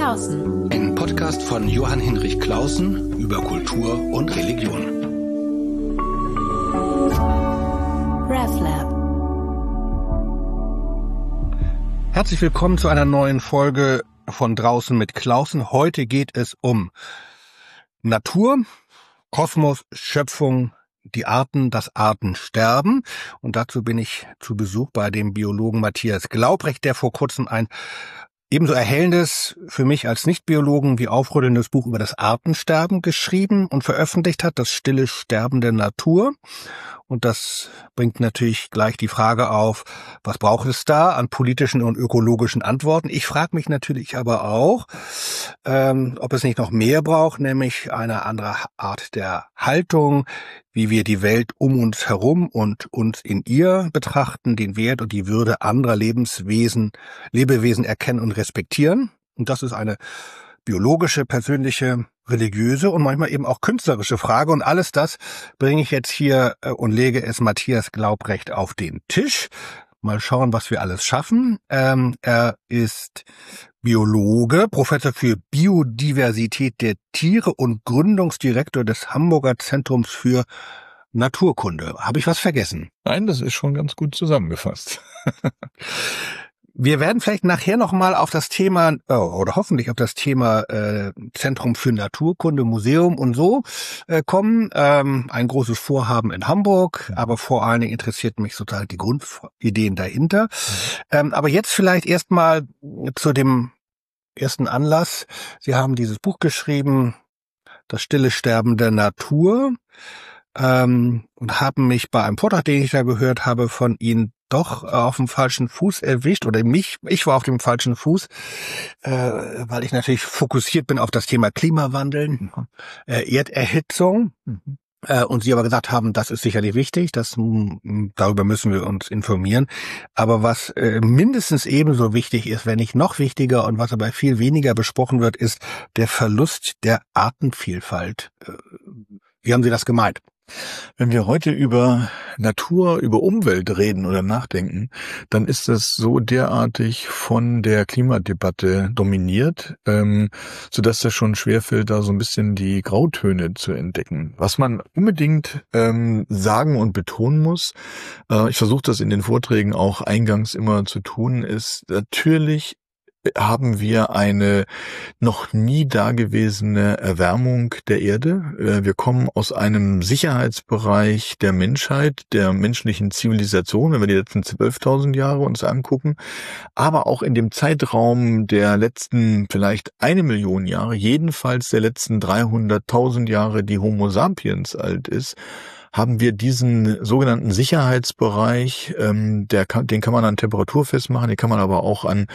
Clausen. Ein Podcast von Johann Hinrich Clausen über Kultur und Religion. RefLab. Herzlich willkommen zu einer neuen Folge von Draußen mit Clausen. Heute geht es um Natur, Kosmos, Schöpfung, die Arten, das Artensterben. Und dazu bin ich zu Besuch bei dem Biologen Matthias Glaubrecht, der vor kurzem ein ebenso erhellendes, für mich als Nichtbiologen wie aufrüttelndes Buch über das Artensterben geschrieben und veröffentlicht hat, das stille Sterben der Natur. Und das bringt natürlich gleich die Frage auf, was braucht es da an politischen und ökologischen Antworten? Ich frage mich natürlich aber auch, ob es nicht noch mehr braucht, nämlich eine andere Art der Haltung, wie wir die Welt um uns herum und uns in ihr betrachten, den Wert und die Würde anderer Lebewesen erkennen und respektieren. Und das ist eine biologische, persönliche, religiöse und manchmal eben auch künstlerische Frage. Und alles das bringe ich jetzt hier und lege es Matthias Glaubrecht auf den Tisch. Mal schauen, was wir alles schaffen. Er ist Biologe, Professor für Biodiversität der Tiere und Gründungsdirektor des Hamburger Zentrums für Naturkunde. Habe ich was vergessen? Nein, das ist schon ganz gut zusammengefasst. Wir werden vielleicht nachher nochmal auf das Thema, oder hoffentlich auf das Thema Zentrum für Naturkunde, Museum und so kommen. Ein großes Vorhaben in Hamburg, aber vor allen Dingen interessiert mich sozusagen die Grundideen dahinter. Aber jetzt vielleicht erstmal zu dem ersten Anlass. Sie haben dieses Buch geschrieben, Das stille Sterben der Natur, und haben mich bei einem Vortrag, den ich da gehört habe, von Ihnen doch auf dem falschen Fuß erwischt, oder ich war auf dem falschen Fuß, weil ich natürlich fokussiert bin auf das Thema Klimawandel, Erderhitzung, und Sie aber gesagt haben, das ist sicherlich wichtig, darüber müssen wir uns informieren, aber was mindestens ebenso wichtig ist, wenn nicht noch wichtiger und was aber viel weniger besprochen wird, ist der Verlust der Artenvielfalt. Wie haben Sie das gemeint? Wenn wir heute über Natur, über Umwelt reden oder nachdenken, dann ist das so derartig von der Klimadebatte dominiert, sodass das schon schwerfällt, da so ein bisschen die Grautöne zu entdecken. Was man unbedingt sagen und betonen muss, ich versuche das in den Vorträgen auch eingangs immer zu tun, ist natürlich haben wir eine noch nie dagewesene Erwärmung der Erde. Wir kommen aus einem Sicherheitsbereich der Menschheit, der menschlichen Zivilisation, wenn wir die letzten 12.000 Jahre uns angucken, aber auch in dem Zeitraum der letzten vielleicht 1 Million Jahre, jedenfalls der letzten 300.000 Jahre, die Homo sapiens alt ist, haben wir diesen sogenannten Sicherheitsbereich, den kann man an Temperatur festmachen, den kann man aber auch an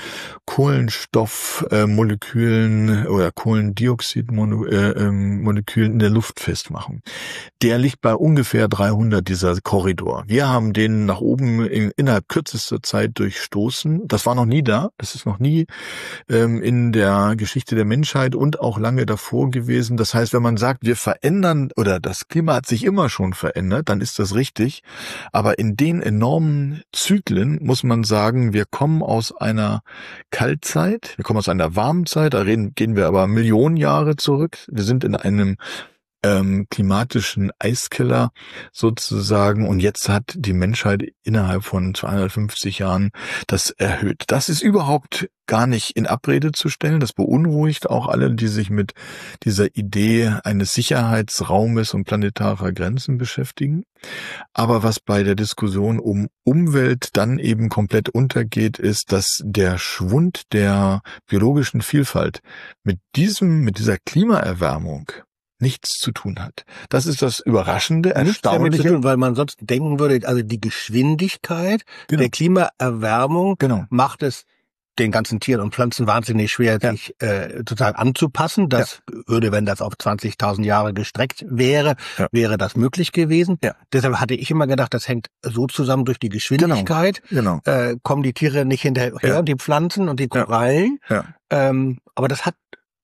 Kohlenstoffmolekülen oder Kohlendioxidmolekülen in der Luft festmachen. Der liegt bei ungefähr 300, dieser Korridor. Wir haben den nach oben innerhalb kürzester Zeit durchstoßen. Das war noch nie da. Das ist noch nie in der Geschichte der Menschheit und auch lange davor gewesen. Das heißt, wenn man sagt, wir verändern oder das Klima hat sich immer schon verändert, dann ist das richtig. Aber in den enormen Zyklen muss man sagen, wir kommen aus einer Kaltzeit, wir kommen aus einer warmen Zeit, gehen wir aber Millionen Jahre zurück. Wir sind in einem klimatischen Eiskeller sozusagen und jetzt hat die Menschheit innerhalb von 250 Jahren das erhöht. Das ist überhaupt gar nicht in Abrede zu stellen. Das beunruhigt auch alle, die sich mit dieser Idee eines Sicherheitsraumes und planetarer Grenzen beschäftigen. Aber was bei der Diskussion um Umwelt dann eben komplett untergeht, ist, dass der Schwund der biologischen Vielfalt mit dieser Klimaerwärmung nichts zu tun hat. Das ist das Überraschende, Erstaunliche. Weil man sonst denken würde, also die Geschwindigkeit der Klimaerwärmung macht es den ganzen Tieren und Pflanzen wahnsinnig schwer, sich total anzupassen. Das würde, wenn das auf 20.000 Jahre gestreckt wäre, wäre das möglich gewesen. Deshalb hatte ich immer gedacht, das hängt so zusammen durch die Geschwindigkeit. Kommen die Tiere nicht hinterher und die Pflanzen und die Korallen. Aber das hat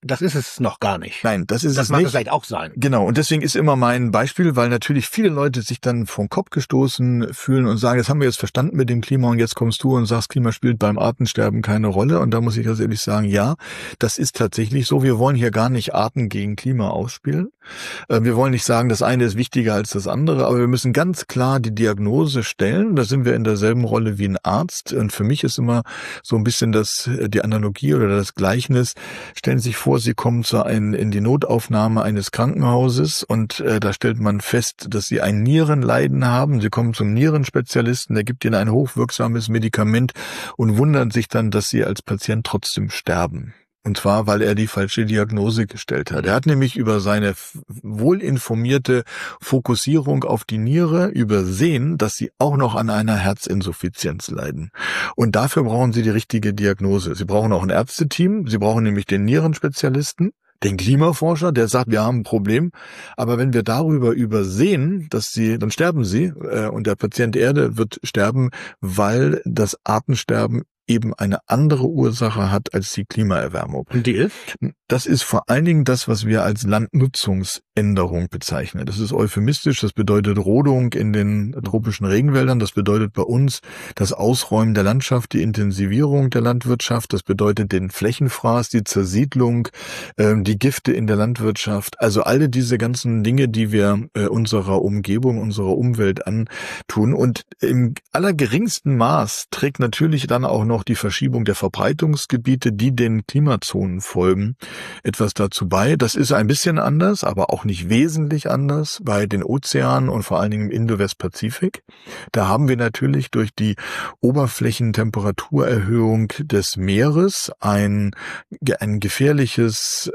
das ist es noch gar nicht. Nein, das ist das es mag nicht. Es vielleicht auch sein. Genau, und deswegen ist immer mein Beispiel, weil natürlich viele Leute sich dann vom Kopf gestoßen fühlen und sagen, das haben wir jetzt verstanden mit dem Klima und jetzt kommst du und sagst, Klima spielt beim Artensterben keine Rolle. Und da muss ich ganz ehrlich sagen, ja, das ist tatsächlich so. Wir wollen hier gar nicht Arten gegen Klima ausspielen. Wir wollen nicht sagen, das eine ist wichtiger als das andere, aber wir müssen ganz klar die Diagnose stellen. Da sind wir in derselben Rolle wie ein Arzt. Und für mich ist immer so ein bisschen die Analogie oder das Gleichnis. Stellen Sie sich vor, Sie kommen in die Notaufnahme eines Krankenhauses und da stellt man fest, dass Sie ein Nierenleiden haben. Sie kommen zum Nierenspezialisten, der gibt Ihnen ein hochwirksames Medikament und wundern sich dann, dass Sie als Patient trotzdem sterben. Und zwar, weil er die falsche Diagnose gestellt hat. Er hat nämlich über seine wohlinformierte Fokussierung auf die Niere übersehen, dass sie auch noch an einer Herzinsuffizienz leiden. Und dafür brauchen sie die richtige Diagnose. Sie brauchen auch ein Ärzteteam. Sie brauchen nämlich den Nierenspezialisten, den Klimaforscher, der sagt, wir haben ein Problem. Aber wenn wir darüber übersehen, dann sterben sie und der Patient Erde wird sterben, weil das Artensterben eben eine andere Ursache hat als die Klimaerwärmung. Und die ist? Das ist vor allen Dingen das, was wir als Landnutzungsänderung bezeichnen. Das ist euphemistisch, das bedeutet Rodung in den tropischen Regenwäldern, das bedeutet bei uns das Ausräumen der Landschaft, die Intensivierung der Landwirtschaft, das bedeutet den Flächenfraß, die Zersiedlung, die Gifte in der Landwirtschaft, also alle diese ganzen Dinge, die wir unserer Umgebung, unserer Umwelt antun. Und im allergeringsten Maß trägt natürlich dann auch noch die Verschiebung der Verbreitungsgebiete, die den Klimazonen folgen, etwas dazu bei. Das ist ein bisschen anders, aber auch nicht wesentlich anders bei den Ozeanen und vor allen Dingen im Indo-West-Pazifik. Da haben wir natürlich durch die Oberflächentemperaturerhöhung des Meeres ein gefährliches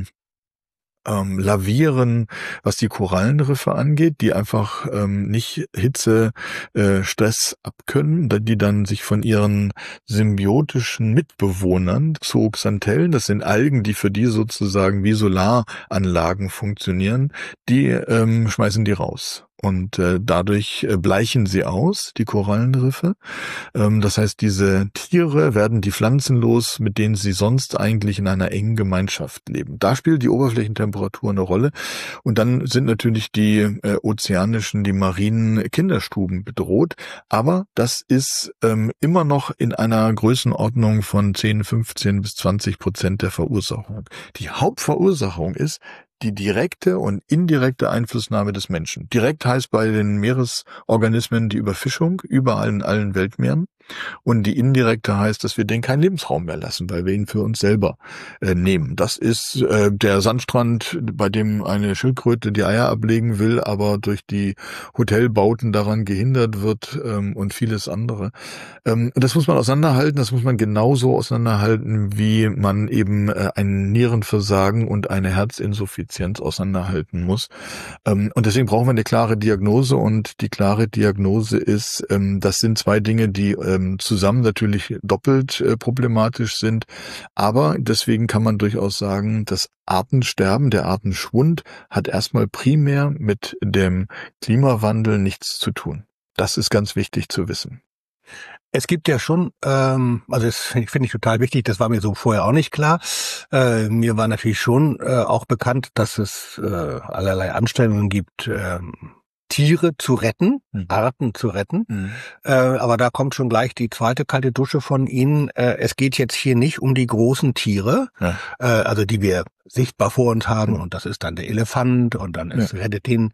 Lavieren, was die Korallenriffe angeht, die einfach nicht Hitze, Stress abkönnen, die dann sich von ihren symbiotischen Mitbewohnern, Zooxanthellen, das sind Algen, die für die sozusagen wie Solaranlagen funktionieren, die schmeißen die raus. Und dadurch bleichen sie aus, die Korallenriffe. Das heißt, diese Tiere werden die Pflanzen los, mit denen sie sonst eigentlich in einer engen Gemeinschaft leben. Da spielt die Oberflächentemperatur eine Rolle. Und dann sind natürlich die die marinen Kinderstuben bedroht. Aber das ist immer noch in einer Größenordnung von 10, 15 bis 20% der Verursachung. Die Hauptverursachung ist die direkte und indirekte Einflussnahme des Menschen. Direkt heißt bei den Meeresorganismen die Überfischung überall in allen Weltmeeren. Und die indirekte heißt, dass wir denen keinen Lebensraum mehr lassen, weil wir ihn für uns selber nehmen. Das ist der Sandstrand, bei dem eine Schildkröte die Eier ablegen will, aber durch die Hotelbauten daran gehindert wird und vieles andere. Das muss man auseinanderhalten, das muss man genauso auseinanderhalten, wie man eben ein Nierenversagen und eine Herzinsuffizienz auseinanderhalten muss. Und deswegen brauchen wir eine klare Diagnose, und die klare Diagnose ist, das sind zwei Dinge, die zusammen natürlich doppelt problematisch sind. Aber deswegen kann man durchaus sagen, das Artensterben, der Artenschwund hat erstmal primär mit dem Klimawandel nichts zu tun. Das ist ganz wichtig zu wissen. Es gibt ja schon, also das finde ich total wichtig, das war mir so vorher auch nicht klar. Mir war natürlich schon auch bekannt, dass es allerlei Anstrengungen gibt, Tiere zu retten, Arten zu retten. Aber da kommt schon gleich die zweite kalte Dusche von Ihnen. Es geht jetzt hier nicht um die großen Tiere, also die wir sichtbar vor uns haben. Und das ist dann der Elefant und dann ist rettet den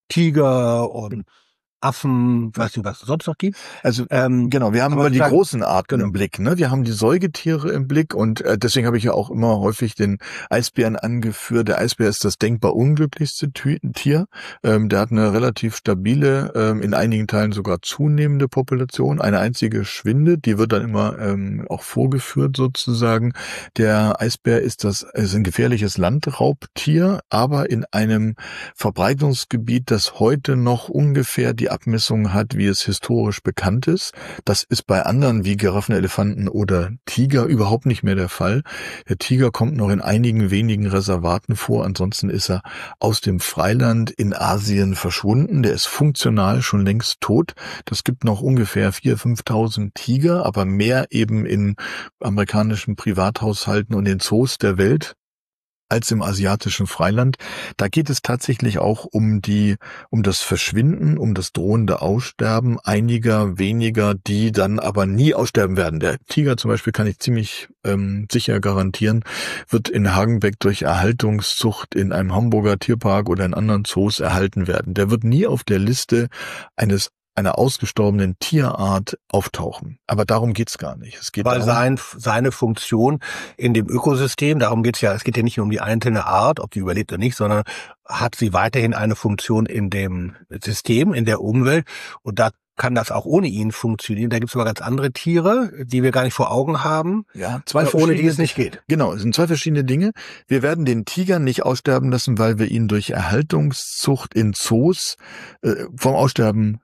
Tiger und Affen, weiß nicht, was es sonst noch gibt. Also genau, wir haben aber die großen Arten im Blick, ne? Wir haben die Säugetiere im Blick, und deswegen habe ich ja auch immer häufig den Eisbären angeführt. Der Eisbär ist das denkbar unglücklichste Tier. Der hat eine relativ stabile, in einigen Teilen sogar zunehmende Population. Eine einzige schwindet, die wird dann immer auch vorgeführt sozusagen. Der Eisbär ist ein gefährliches Landraubtier, aber in einem Verbreitungsgebiet, das heute noch ungefähr die Abmessung hat, wie es historisch bekannt ist. Das ist bei anderen wie Giraffen, Elefanten oder Tiger überhaupt nicht mehr der Fall. Der Tiger kommt noch in einigen wenigen Reservaten vor, ansonsten ist er aus dem Freiland in Asien verschwunden. Der ist funktional schon längst tot. Das gibt noch ungefähr 4.000, 5.000 Tiger, aber mehr eben in amerikanischen Privathaushalten und in Zoos der Welt. als im asiatischen Freiland. Da geht es tatsächlich auch um das Verschwinden, um das drohende Aussterben einiger weniger, die dann aber nie aussterben werden. Der Tiger zum Beispiel, kann ich ziemlich sicher garantieren, wird in Hagenbeck durch Erhaltungszucht in einem Hamburger Tierpark oder in anderen Zoos erhalten werden. Der wird nie auf der Liste einer ausgestorbenen Tierart auftauchen. Aber darum geht's gar nicht. Es geht Weil darum, seine Funktion in dem Ökosystem, darum geht's ja, es geht ja nicht nur um die einzelne Art, ob die überlebt oder nicht, sondern hat sie weiterhin eine Funktion in dem System, in der Umwelt, und da kann das auch ohne ihn funktionieren. Da gibt's aber ganz andere Tiere, die wir gar nicht vor Augen haben, ja, ohne die es nicht geht. Genau, es sind zwei verschiedene Dinge. Wir werden den Tiger nicht aussterben lassen, weil wir ihn durch Erhaltungszucht in Zoos vom Aussterben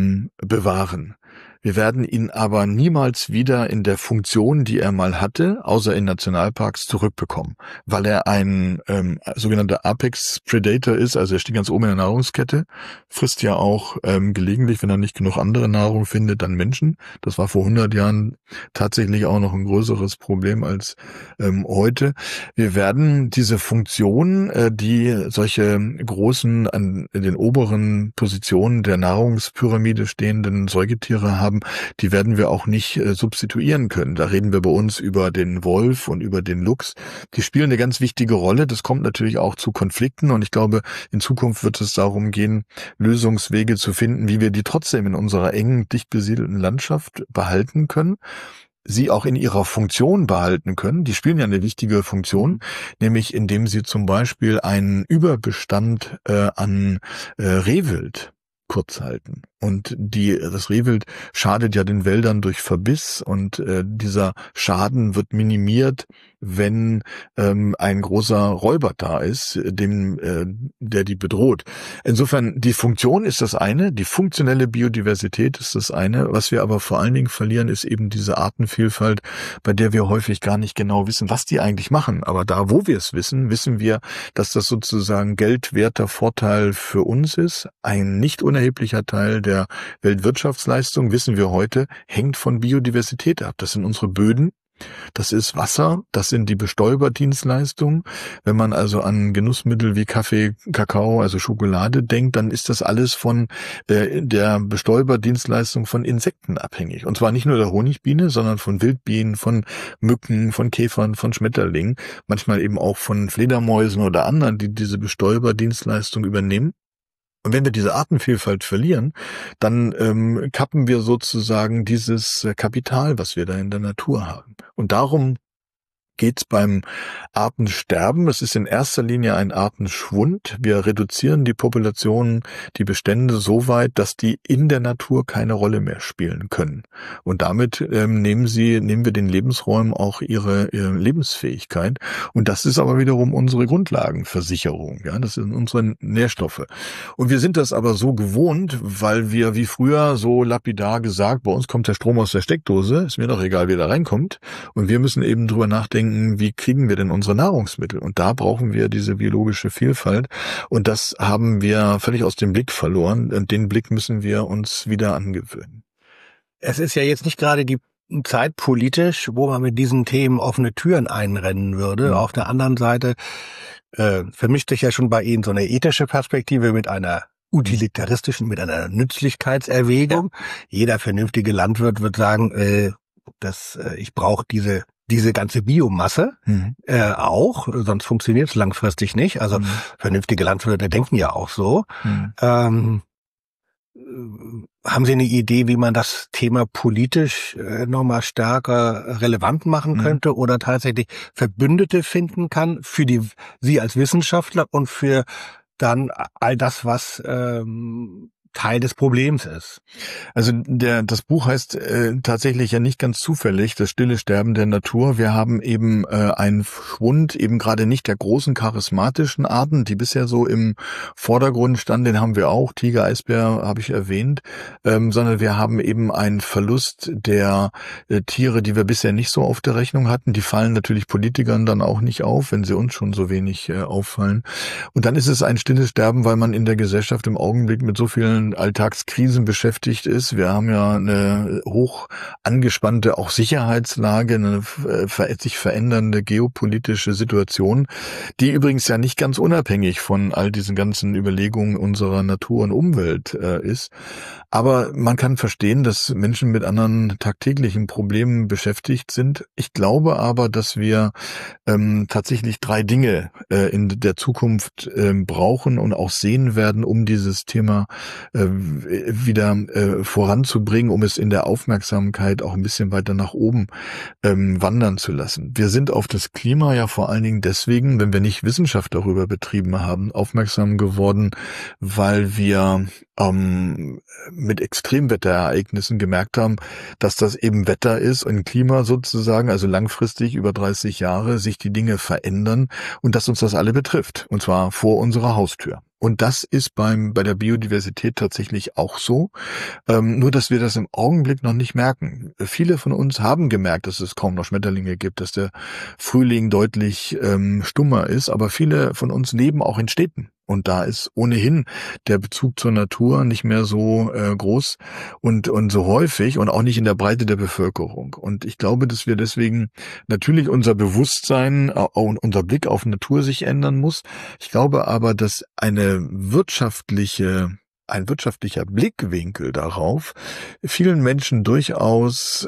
bewahren. Wir werden ihn aber niemals wieder in der Funktion, die er mal hatte, außer in Nationalparks, zurückbekommen, weil er ein sogenannter Apex Predator ist, also er steht ganz oben in der Nahrungskette, frisst ja auch gelegentlich, wenn er nicht genug andere Nahrung findet, dann Menschen. Das war vor 100 Jahren tatsächlich auch noch ein größeres Problem als heute. Wir werden diese Funktion, die solche großen, in den oberen Positionen der Nahrungspyramide stehenden Säugetiere haben, die werden wir auch nicht substituieren können. Da reden wir bei uns über den Wolf und über den Luchs. Die spielen eine ganz wichtige Rolle. Das kommt natürlich auch zu Konflikten, und ich glaube, in Zukunft wird es darum gehen, Lösungswege zu finden, wie wir die trotzdem in unserer engen, dicht besiedelten Landschaft behalten können, sie auch in ihrer Funktion behalten können. Die spielen ja eine wichtige Funktion, nämlich indem sie zum Beispiel einen Überbestand an Rehwild kurz halten. Und das Rehwild schadet ja den Wäldern durch Verbiss, und dieser Schaden wird minimiert, wenn ein großer Räuber da ist, der die bedroht. Insofern, die Funktion ist das eine, die funktionelle Biodiversität ist das eine. Was wir aber vor allen Dingen verlieren, ist eben diese Artenvielfalt, bei der wir häufig gar nicht genau wissen, was die eigentlich machen. Aber da, wo wir es wissen, wissen wir, dass das sozusagen geldwerter Vorteil für uns ist. Ein nicht unerheblicher Teil der Weltwirtschaftsleistung, wissen wir heute, hängt von Biodiversität ab. Das sind unsere Böden, das ist Wasser, das sind die Bestäuberdienstleistungen. Wenn man also an Genussmittel wie Kaffee, Kakao, also Schokolade denkt, dann ist das alles von der Bestäuberdienstleistung von Insekten abhängig. Und zwar nicht nur der Honigbiene, sondern von Wildbienen, von Mücken, von Käfern, von Schmetterlingen, manchmal eben auch von Fledermäusen oder anderen, die diese Bestäuberdienstleistung übernehmen. Und wenn wir diese Artenvielfalt verlieren, dann kappen wir sozusagen dieses Kapital, was wir da in der Natur haben. Und darum geht's beim Artensterben. Es ist in erster Linie ein Artenschwund. Wir reduzieren die Populationen, die Bestände so weit, dass die in der Natur keine Rolle mehr spielen können. Und damit nehmen wir den Lebensräumen auch ihre Lebensfähigkeit. Und das ist aber wiederum unsere Grundlagenversicherung. Ja, das sind unsere Nährstoffe. Und wir sind das aber so gewohnt, weil wir wie früher so lapidar gesagt, bei uns kommt der Strom aus der Steckdose, ist mir doch egal, wie der reinkommt. Und wir müssen eben drüber nachdenken, wie kriegen wir denn unsere Nahrungsmittel? Und da brauchen wir diese biologische Vielfalt. Und das haben wir völlig aus dem Blick verloren. Und den Blick müssen wir uns wieder angewöhnen. Es ist ja jetzt nicht gerade die Zeit politisch, wo man mit diesen Themen offene Türen einrennen würde. Mhm. Auf der anderen Seite vermischt sich ja schon bei Ihnen so eine ethische Perspektive mit einer utilitaristischen, mit einer Nützlichkeitserwägung. Ja. Jeder vernünftige Landwirt wird sagen, ich brauche diese ganze Biomasse auch, sonst funktioniert es langfristig nicht. Also vernünftige Landwirte denken ja auch so. Haben Sie eine Idee, wie man das Thema politisch nochmal stärker relevant machen könnte oder tatsächlich Verbündete finden kann für Sie als Wissenschaftler und für dann all das, was Teil des Problems ist? Also das Buch heißt tatsächlich ja nicht ganz zufällig Das stille Sterben der Natur. Wir haben eben einen Schwund eben gerade nicht der großen charismatischen Arten, die bisher so im Vordergrund standen, den haben wir auch, Tiger, Eisbär habe ich erwähnt, sondern wir haben eben einen Verlust der Tiere, die wir bisher nicht so auf der Rechnung hatten. Die fallen natürlich Politikern dann auch nicht auf, wenn sie uns schon so wenig auffallen. Und dann ist es ein stilles Sterben, weil man in der Gesellschaft im Augenblick mit so vielen vielen Alltagskrisen beschäftigt ist. Wir haben ja eine hoch angespannte auch Sicherheitslage, eine sich verändernde geopolitische Situation, die übrigens ja nicht ganz unabhängig von all diesen ganzen Überlegungen unserer Natur und Umwelt ist. Aber man kann verstehen, dass Menschen mit anderen tagtäglichen Problemen beschäftigt sind. Ich glaube aber, dass wir tatsächlich 3 Dinge in der Zukunft brauchen und auch sehen werden, um dieses Thema wieder voranzubringen, um es in der Aufmerksamkeit auch ein bisschen weiter nach oben wandern zu lassen. Wir sind auf das Klima ja vor allen Dingen deswegen, wenn wir nicht Wissenschaft darüber betrieben haben, aufmerksam geworden, weil wir mit Extremwetterereignissen gemerkt haben, dass das eben Wetter ist und Klima sozusagen, also langfristig über 30 Jahre sich die Dinge verändern und dass uns das alle betrifft, und zwar vor unserer Haustür. Und das ist bei der Biodiversität tatsächlich auch so, nur dass wir das im Augenblick noch nicht merken. Viele von uns haben gemerkt, dass es kaum noch Schmetterlinge gibt, dass der Frühling deutlich stummer ist, aber viele von uns leben auch in Städten. Und da ist ohnehin der Bezug zur Natur nicht mehr so groß und so häufig und auch nicht in der Breite der Bevölkerung. Und ich glaube, dass wir deswegen natürlich unser Bewusstsein und unser Blick auf Natur sich ändern muss. Ich glaube aber, dass ein wirtschaftlicher Blickwinkel darauf vielen Menschen durchaus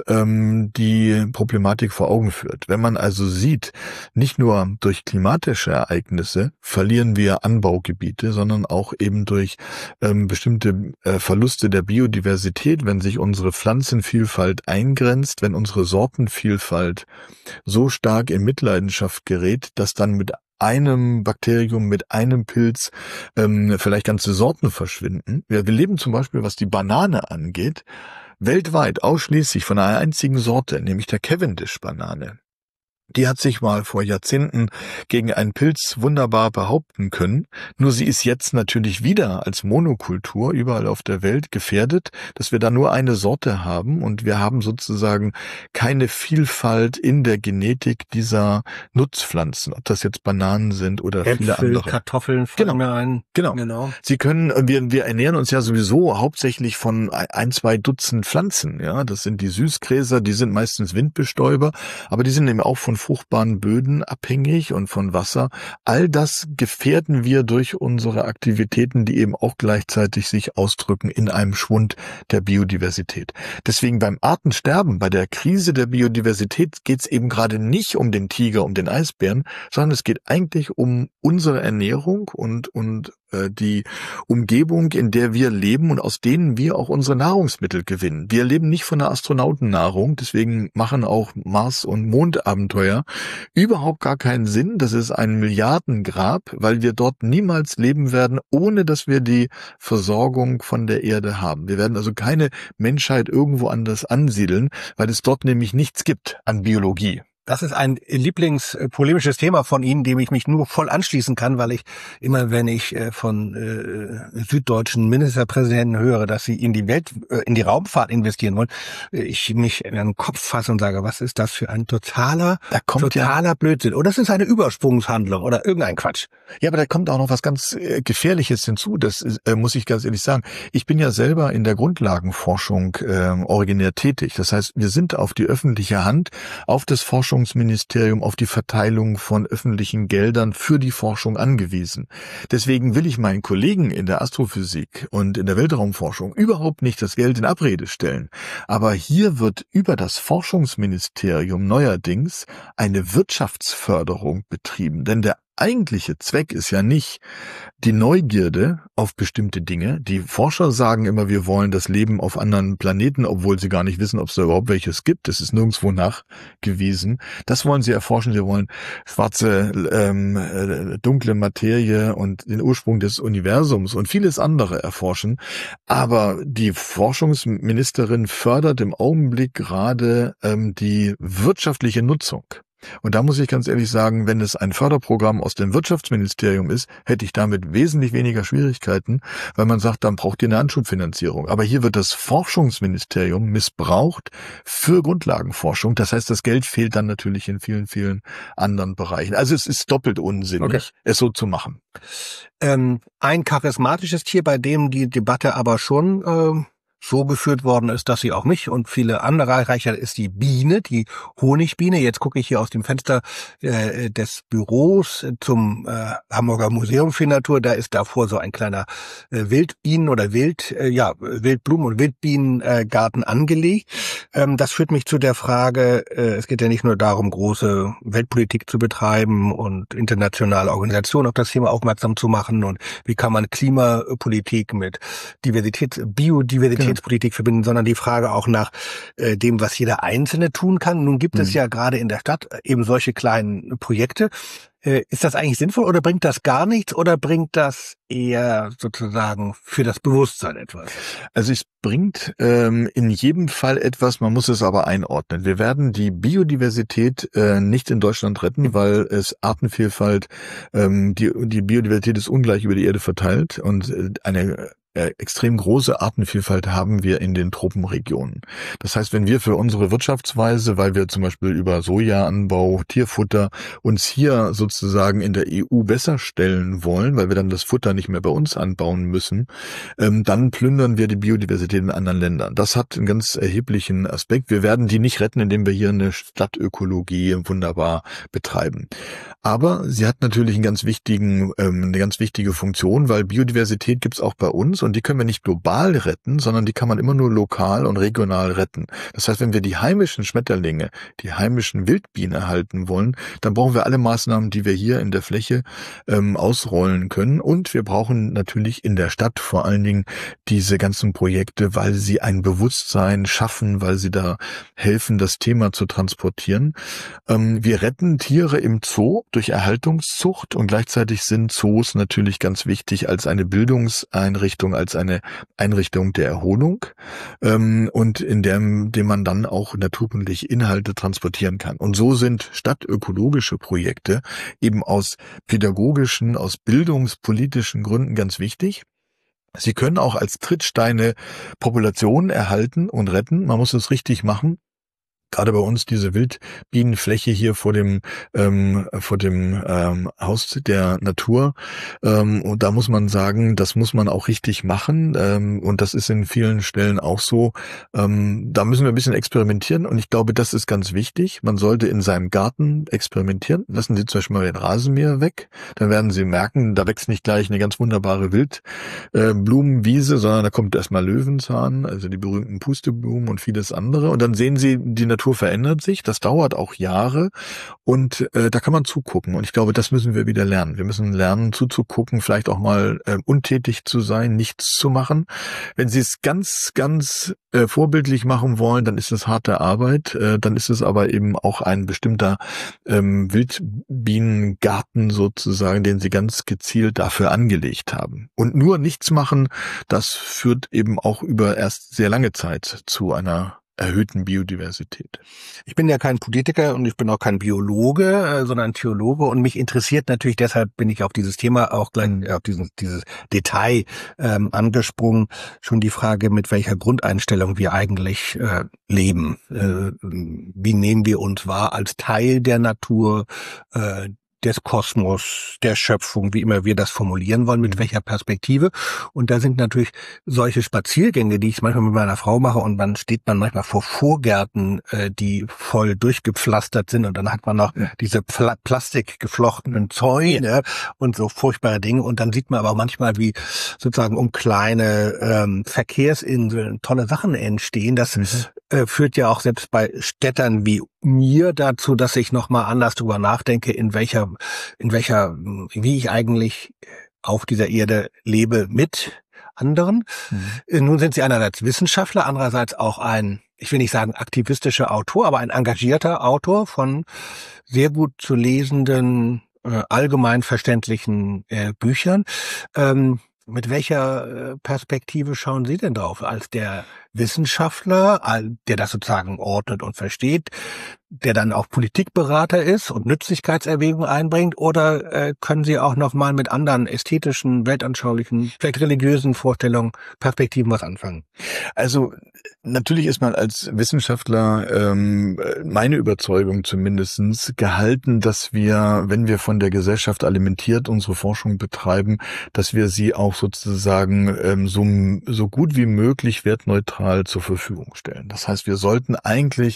die Problematik vor Augen führt. Wenn man also sieht, nicht nur durch klimatische Ereignisse verlieren wir Anbaugebiete, sondern auch eben durch bestimmte Verluste der Biodiversität, wenn sich unsere Pflanzenvielfalt eingrenzt, wenn unsere Sortenvielfalt so stark in Mitleidenschaft gerät, dass dann mit einem Bakterium, mit einem Pilz vielleicht ganze Sorten verschwinden. Wir leben zum Beispiel, was die Banane angeht, weltweit ausschließlich von einer einzigen Sorte, nämlich der Cavendish-Banane. Die hat sich mal vor Jahrzehnten gegen einen Pilz wunderbar behaupten können. Nur sie ist jetzt natürlich wieder als Monokultur überall auf der Welt gefährdet, dass wir da nur eine Sorte haben und wir haben sozusagen keine Vielfalt in der Genetik dieser Nutzpflanzen, ob das jetzt Bananen sind oder Äpfel, viele andere. Kartoffeln fallen mir ein. Genau. Sie können, wir ernähren uns ja sowieso hauptsächlich von 1, 2 Dutzend Pflanzen. Ja, das sind die Süßgräser, die sind meistens Windbestäuber, aber die sind eben auch von fruchtbaren Böden abhängig und von Wasser. All das gefährden wir durch unsere Aktivitäten, die eben auch gleichzeitig sich ausdrücken in einem Schwund der Biodiversität. Deswegen beim Artensterben, bei der Krise der Biodiversität geht es eben gerade nicht um den Tiger, um den Eisbären, sondern es geht eigentlich um unsere Ernährung und die Umgebung, in der wir leben und aus denen wir auch unsere Nahrungsmittel gewinnen. Wir leben nicht von der Astronautennahrung, deswegen machen auch Mars- und Mondabenteuer überhaupt gar keinen Sinn. Das ist ein Milliardengrab, weil wir dort niemals leben werden, ohne dass wir die Versorgung von der Erde haben. Wir werden also keine Menschheit irgendwo anders ansiedeln, weil es dort nämlich nichts gibt an Biologie. Das ist ein lieblingspolemisches Thema von Ihnen, dem ich mich nur voll anschließen kann, weil ich immer, wenn ich von süddeutschen Ministerpräsidenten höre, dass sie in die Raumfahrt investieren wollen, ich mich in den Kopf fasse und sage, was ist das für ein totaler Blödsinn? Oder das ist eine Übersprungshandlung oder irgendein Quatsch. Ja, aber da kommt auch noch was ganz Gefährliches hinzu, das muss ich ganz ehrlich sagen. Ich bin ja selber in der Grundlagenforschung originär tätig. Das heißt, wir sind auf die öffentliche Hand, auf das Forschungsministerium, auf die Verteilung von öffentlichen Geldern für die Forschung angewiesen. Deswegen will ich meinen Kollegen in der Astrophysik und in der Weltraumforschung überhaupt nicht das Geld in Abrede stellen. Aber hier wird über das Forschungsministerium neuerdings eine Wirtschaftsförderung betrieben, denn der eigentliche Zweck ist ja nicht die Neugierde auf bestimmte Dinge. Die Forscher sagen immer, wir wollen das Leben auf anderen Planeten, obwohl sie gar nicht wissen, ob es da überhaupt welches gibt. Das ist nirgendwo nachgewiesen. Das wollen sie erforschen. Sie wollen schwarze, dunkle Materie und den Ursprung des Universums und vieles andere erforschen. Aber die Forschungsministerin fördert im Augenblick gerade die wirtschaftliche Nutzung. Und da muss ich ganz ehrlich sagen, wenn es ein Förderprogramm aus dem Wirtschaftsministerium ist, hätte ich damit wesentlich weniger Schwierigkeiten, weil man sagt, dann braucht ihr eine Anschubfinanzierung. Aber hier wird das Forschungsministerium missbraucht für Grundlagenforschung. Das heißt, das Geld fehlt dann natürlich in vielen, vielen anderen Bereichen. Also es ist doppelt unsinnig, es so zu machen. Ein charismatisches Tier, bei dem die Debatte aber schon so geführt worden ist, dass sie auch mich und viele andere erreicht hat, ist die Biene, die Honigbiene. Jetzt gucke ich hier aus dem Fenster des Büros zum Hamburger Museum für Natur. Da ist davor so ein kleiner Wildbienen- oder Wildblumen- und Wildbienengarten angelegt. Das führt mich zu der Frage, es geht ja nicht nur darum, große Weltpolitik zu betreiben und internationale Organisationen auf das Thema aufmerksam zu machen und wie kann man Klimapolitik mit Biodiversitätspolitik verbinden, sondern die Frage auch nach dem, was jeder Einzelne tun kann. Nun gibt es ja gerade in der Stadt eben solche kleinen Projekte. Ist das eigentlich sinnvoll oder bringt das gar nichts oder bringt das eher sozusagen für das Bewusstsein etwas? Also es bringt in jedem Fall etwas, man muss es aber einordnen. Wir werden die Biodiversität nicht in Deutschland retten, weil es Artenvielfalt, die Biodiversität ist ungleich über die Erde verteilt und eine extrem große Artenvielfalt haben wir in den Tropenregionen. Das heißt, wenn wir für unsere Wirtschaftsweise, weil wir zum Beispiel über Sojaanbau, Tierfutter uns hier sozusagen in der EU besser stellen wollen, weil wir dann das Futter nicht mehr bei uns anbauen müssen, dann plündern wir die Biodiversität in anderen Ländern. Das hat einen ganz erheblichen Aspekt. Wir werden die nicht retten, indem wir hier eine Stadtökologie wunderbar betreiben. Aber sie hat natürlich eine ganz wichtige Funktion, weil Biodiversität gibt's auch bei uns und die können wir nicht global retten, sondern die kann man immer nur lokal und regional retten. Das heißt, wenn wir die heimischen Schmetterlinge, die heimischen Wildbienen erhalten wollen, dann brauchen wir alle Maßnahmen, die wir hier in der Fläche ausrollen können. Und wir brauchen natürlich in der Stadt vor allen Dingen diese ganzen Projekte, weil sie ein Bewusstsein schaffen, weil sie da helfen, das Thema zu transportieren. Wir retten Tiere im Zoo durch Erhaltungszucht und gleichzeitig sind Zoos natürlich ganz wichtig als eine Bildungseinrichtung, als eine Einrichtung der Erholung und in dem man dann auch naturkundliche Inhalte transportieren kann. Und so sind stadtökologische Projekte eben aus pädagogischen, aus bildungspolitischen Gründen ganz wichtig. Sie können auch als Trittsteine Populationen erhalten und retten. Man muss es richtig machen. Gerade bei uns diese Wildbienenfläche hier vor dem Haus der Natur. Und da muss man sagen, das muss man auch richtig machen. Und das ist in vielen Stellen auch so. Da müssen wir ein bisschen experimentieren. Und ich glaube, das ist ganz wichtig. Man sollte in seinem Garten experimentieren. Lassen Sie zum Beispiel mal den Rasenmäher weg. Dann werden Sie merken, da wächst nicht gleich eine ganz wunderbare Wildblumenwiese, sondern da kommt erstmal Löwenzahn, also die berühmten Pusteblumen und vieles andere. Und dann sehen Sie, die Natur verändert sich, das dauert auch Jahre und da kann man zugucken und ich glaube, das müssen wir wieder lernen. Wir müssen lernen zuzugucken, vielleicht auch mal untätig zu sein, nichts zu machen. Wenn Sie es ganz, ganz vorbildlich machen wollen, dann ist es harte Arbeit, dann ist es aber eben auch ein bestimmter Wildbienengarten sozusagen, den Sie ganz gezielt dafür angelegt haben. Und nur nichts machen, das führt eben auch über erst sehr lange Zeit zu einer erhöhten Biodiversität. Ich bin ja kein Politiker und ich bin auch kein Biologe, sondern Theologe und mich interessiert natürlich, deshalb bin ich auf dieses Thema auch gleich auf dieses Detail angesprungen, schon die Frage, mit welcher Grundeinstellung wir eigentlich leben. Wie nehmen wir uns wahr als Teil der Natur, des Kosmos, der Schöpfung, wie immer wir das formulieren wollen, mit welcher Perspektive. Und da sind natürlich solche Spaziergänge, die ich manchmal mit meiner Frau mache und dann steht man manchmal vor Vorgärten, die voll durchgepflastert sind und dann hat man noch diese plastikgeflochtenen Zäune und so furchtbare Dinge und dann sieht man aber manchmal, wie sozusagen um kleine Verkehrsinseln tolle Sachen entstehen. Das führt ja auch selbst bei Städtern wie mir dazu, dass ich nochmal anders drüber nachdenke, wie ich eigentlich auf dieser Erde lebe mit anderen. Nun sind Sie einerseits Wissenschaftler, andererseits auch ich will nicht sagen aktivistischer Autor, aber ein engagierter Autor von sehr gut zu lesenden, allgemein verständlichen Büchern. Mit welcher Perspektive schauen Sie denn drauf als der Wissenschaftler, der das sozusagen ordnet und versteht, der dann auch Politikberater ist und Nützlichkeitserwägungen einbringt, oder können Sie auch noch mal mit anderen ästhetischen, weltanschaulichen, vielleicht religiösen Vorstellungen, Perspektiven was anfangen? Also natürlich ist man als Wissenschaftler, meine Überzeugung zumindestens, gehalten, dass wir, wenn wir von der Gesellschaft alimentiert unsere Forschung betreiben, dass wir sie auch sozusagen so gut wie möglich wertneutral zur Verfügung stellen. Das heißt, wir sollten eigentlich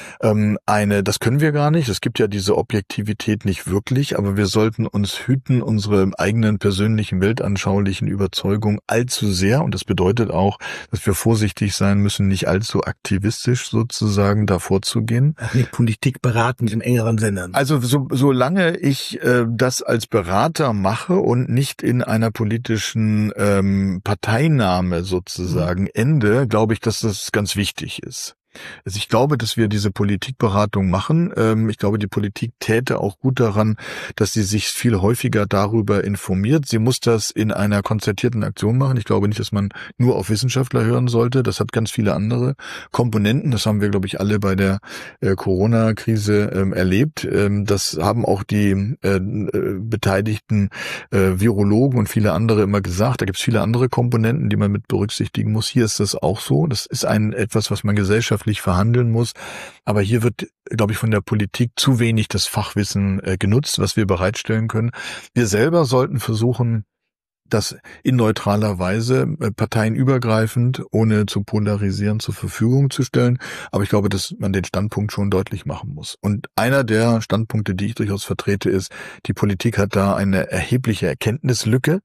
das können wir gar nicht, es gibt ja diese Objektivität nicht wirklich, aber wir sollten uns hüten, unsere eigenen persönlichen weltanschaulichen Überzeugungen allzu sehr, und das bedeutet auch, dass wir vorsichtig sein müssen, nicht allzu aktivistisch sozusagen da vorzugehen. Nicht Politik beraten im engeren Sinne. Also solange ich das als Berater mache und nicht in einer politischen Parteinahme sozusagen ende, glaube ich, dass das ganz wichtig ist. Also ich glaube, dass wir diese Politikberatung machen. Ich glaube, die Politik täte auch gut daran, dass sie sich viel häufiger darüber informiert. Sie muss das in einer konzertierten Aktion machen. Ich glaube nicht, dass man nur auf Wissenschaftler hören sollte. Das hat ganz viele andere Komponenten. Das haben wir, glaube ich, alle bei der Corona-Krise erlebt. Das haben auch die beteiligten Virologen und viele andere immer gesagt. Da gibt es viele andere Komponenten, die man mit berücksichtigen muss. Hier ist das auch so. Das ist etwas, was man gesellschaftlich verhandeln muss. Aber hier wird, glaube ich, von der Politik zu wenig das Fachwissen genutzt, was wir bereitstellen können. Wir selber sollten versuchen, das in neutraler Weise, parteienübergreifend, ohne zu polarisieren, zur Verfügung zu stellen. Aber ich glaube, dass man den Standpunkt schon deutlich machen muss. Und einer der Standpunkte, die ich durchaus vertrete, ist, die Politik hat da eine erhebliche Erkenntnislücke.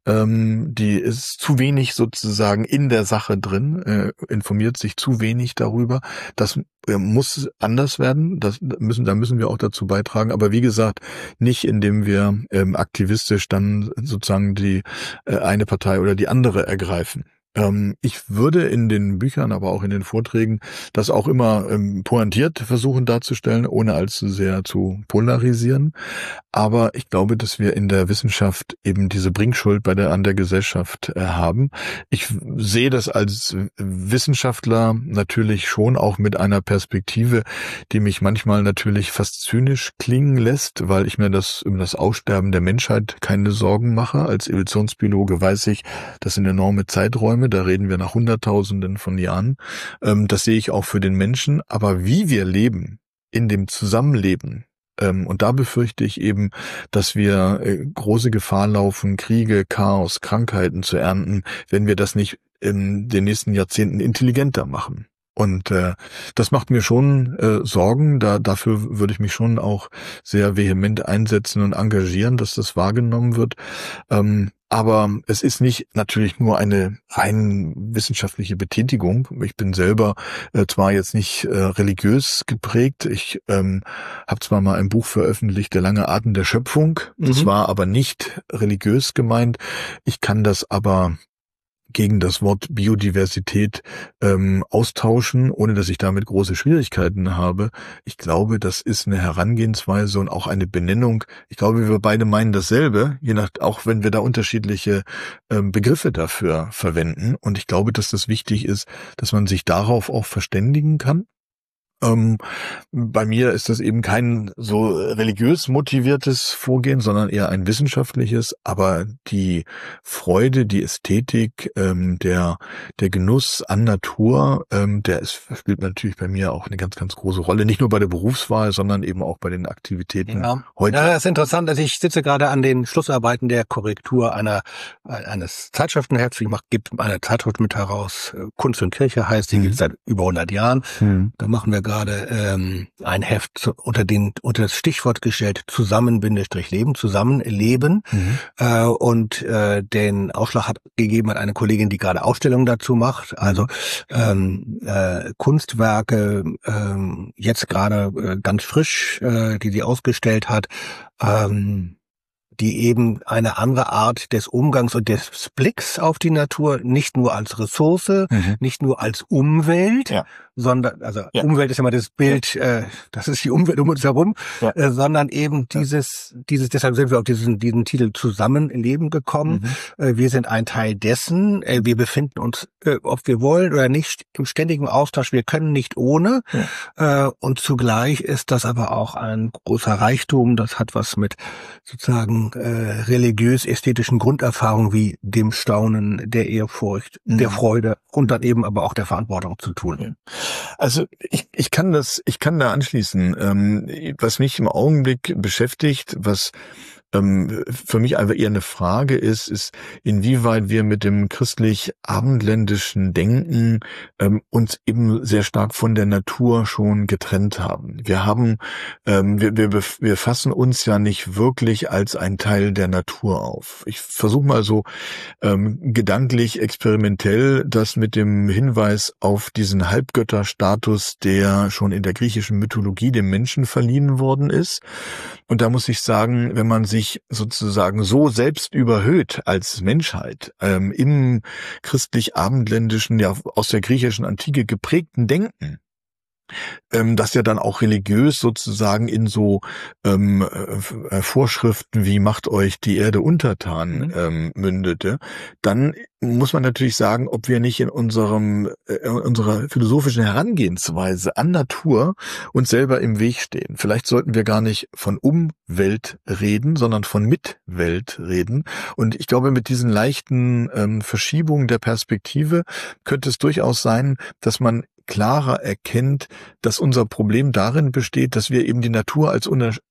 Die ist zu wenig sozusagen in der Sache drin, informiert sich zu wenig darüber. Das muss anders werden. Da müssen wir auch dazu beitragen. Aber wie gesagt, nicht indem wir aktivistisch dann sozusagen die eine Partei oder die andere ergreifen. Ich würde in den Büchern, aber auch in den Vorträgen das auch immer pointiert versuchen darzustellen, ohne allzu sehr zu polarisieren. Aber ich glaube, dass wir in der Wissenschaft eben diese Bringschuld an der Gesellschaft haben. Ich sehe das als Wissenschaftler natürlich schon auch mit einer Perspektive, die mich manchmal natürlich fast zynisch klingen lässt, weil ich mir um das Aussterben der Menschheit keine Sorgen mache. Als Evolutionsbiologe weiß ich, das sind enorme Zeiträume. Da reden wir nach Hunderttausenden von Jahren. Das sehe ich auch für den Menschen. Aber wie wir leben, in dem Zusammenleben, und da befürchte ich eben, dass wir große Gefahr laufen, Kriege, Chaos, Krankheiten zu ernten, wenn wir das nicht in den nächsten Jahrzehnten intelligenter machen. Und das macht mir schon Sorgen. Dafür würde ich mich schon auch sehr vehement einsetzen und engagieren, dass das wahrgenommen wird. Aber es ist nicht natürlich nur eine rein wissenschaftliche Betätigung. Ich bin selber zwar jetzt nicht religiös geprägt. Ich habe zwar mal ein Buch veröffentlicht, Der lange Atem der Schöpfung. Das war aber nicht religiös gemeint. Ich kann das aber gegen das Wort Biodiversität austauschen, ohne dass ich damit große Schwierigkeiten habe. Ich glaube, das ist eine Herangehensweise und auch eine Benennung. Ich glaube, wir beide meinen dasselbe, auch wenn wir da unterschiedliche Begriffe dafür verwenden. Und ich glaube, dass das wichtig ist, dass man sich darauf auch verständigen kann. Bei mir ist das eben kein so religiös motiviertes Vorgehen, sondern eher ein wissenschaftliches. Aber die Freude, die Ästhetik, der Genuss an Natur, spielt natürlich bei mir auch eine ganz, ganz große Rolle. Nicht nur bei der Berufswahl, sondern eben auch bei den Aktivitäten heute. Ja, das ist interessant. Also ich sitze gerade an den Schlussarbeiten der Korrektur eines Zeitschriftenhefts. Ich gebe eine Zeitschrift mit heraus, Kunst und Kirche heißt, die gibt es seit über 100 Jahren. Da machen wir gerade ein Heft unter das Stichwort gestellt Zusammen-Leben, Zusammenleben. Und den Aufschlag hat gegeben eine Kollegin, die gerade Ausstellungen dazu macht. Also Kunstwerke, jetzt gerade ganz frisch, die sie ausgestellt hat. die eben eine andere Art des Umgangs und des Blicks auf die Natur, nicht nur als Ressource, nicht nur als Umwelt, sondern, Umwelt ist ja immer das Bild, das ist die Umwelt um uns herum, sondern eben dieses, deshalb sind wir auf diesen Titel zusammen in Leben gekommen. Wir sind ein Teil dessen, wir befinden uns, ob wir wollen oder nicht, im ständigen Austausch, wir können nicht ohne, und zugleich ist das aber auch ein großer Reichtum, das hat was mit sozusagen religiös-ästhetischen Grunderfahrungen wie dem Staunen, der Ehrfurcht, der Freude und dann eben aber auch der Verantwortung zu tun. Also ich kann da anschließen. Was mich im Augenblick beschäftigt, was für mich einfach eher eine Frage ist, inwieweit wir mit dem christlich-abendländischen Denken uns eben sehr stark von der Natur schon getrennt haben. Wir fassen uns ja nicht wirklich als ein Teil der Natur auf. Ich versuche mal so gedanklich, experimentell das mit dem Hinweis auf diesen Halbgötterstatus, der schon in der griechischen Mythologie dem Menschen verliehen worden ist. Und da muss ich sagen, wenn man sich sozusagen so selbst überhöht als Menschheit im christlich-abendländischen, ja aus der griechischen Antike geprägten Denken, das ja dann auch religiös sozusagen in so Vorschriften wie macht euch die Erde untertan mündete, dann muss man natürlich sagen, ob wir nicht in unserer philosophischen Herangehensweise an Natur uns selber im Weg stehen. Vielleicht sollten wir gar nicht von Umwelt reden, sondern von Mitwelt reden. Und ich glaube, mit diesen leichten Verschiebungen der Perspektive könnte es durchaus sein, dass man klarer erkennt, dass unser Problem darin besteht, dass wir eben die Natur als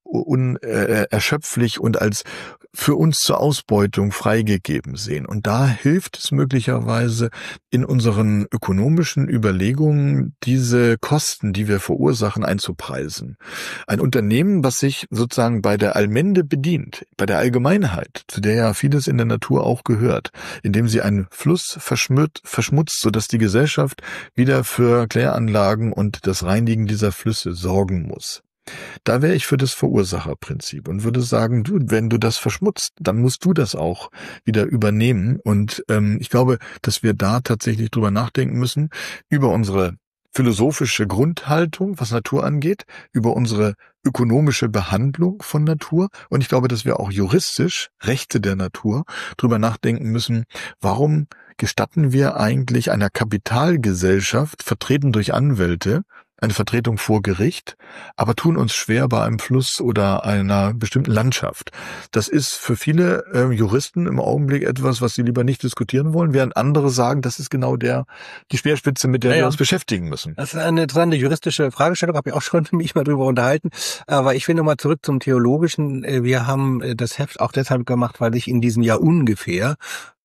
unerschöpflich und als für uns zur Ausbeutung freigegeben sehen. Und da hilft es möglicherweise in unseren ökonomischen Überlegungen, diese Kosten, die wir verursachen, einzupreisen. Ein Unternehmen, was sich sozusagen bei der Allmende bedient, bei der Allgemeinheit, zu der ja vieles in der Natur auch gehört, indem sie einen Fluss verschmutzt, sodass die Gesellschaft wieder für Kläranlagen und das Reinigen dieser Flüsse sorgen muss. Da wäre ich für das Verursacherprinzip und würde sagen, du, wenn du das verschmutzt, dann musst du das auch wieder übernehmen. Und ich glaube, dass wir da tatsächlich drüber nachdenken müssen, über unsere philosophische Grundhaltung, was Natur angeht, über unsere ökonomische Behandlung von Natur. Und ich glaube, dass wir auch juristisch, Rechte der Natur, drüber nachdenken müssen, warum gestatten wir eigentlich einer Kapitalgesellschaft, vertreten durch Anwälte, eine Vertretung vor Gericht, aber tun uns schwer bei einem Fluss oder einer bestimmten Landschaft. Das ist für viele Juristen im Augenblick etwas, was sie lieber nicht diskutieren wollen, während andere sagen, das ist genau die Speerspitze, mit der wir uns beschäftigen müssen. Das ist eine interessante juristische Fragestellung, habe ich auch schon mich mal drüber unterhalten. Aber ich will nochmal zurück zum Theologischen. Wir haben das Heft auch deshalb gemacht, weil ich in diesem Jahr ungefähr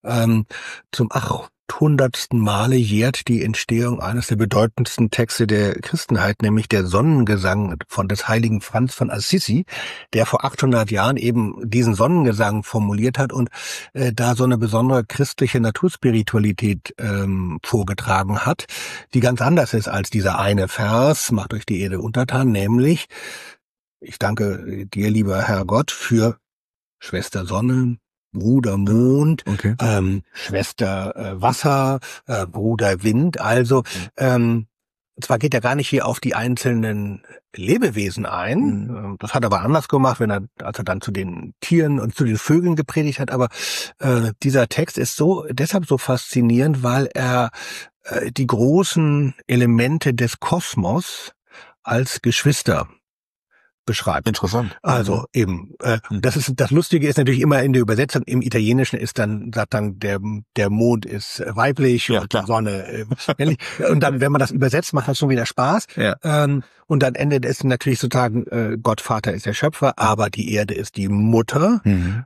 zum 800. Male jährt die Entstehung eines der bedeutendsten Texte der Christenheit, nämlich der Sonnengesang des heiligen Franz von Assisi, der vor 800 Jahren eben diesen Sonnengesang formuliert hat und da so eine besondere christliche Naturspiritualität vorgetragen hat, die ganz anders ist als dieser eine Vers, macht euch die Erde untertan, nämlich, ich danke dir, lieber Herrgott, für Schwester Sonne, Bruder Mond, okay. Schwester Wasser, Bruder Wind. Also zwar geht er gar nicht hier auf die einzelnen Lebewesen ein, das hat er aber anders gemacht, als er dann zu den Tieren und zu den Vögeln gepredigt hat, aber dieser Text ist deshalb so faszinierend, weil er die großen Elemente des Kosmos als Geschwister beschreibt. Interessant. Also eben, das Lustige ist natürlich immer in der Übersetzung. Im Italienischen sagt dann der Mond ist weiblich und die Sonne männlich. Und dann, wenn man das übersetzt, macht das schon wieder Spaß. Ja. Und dann endet es natürlich sozusagen, Gott Vater ist der Schöpfer, aber die Erde ist die Mutter.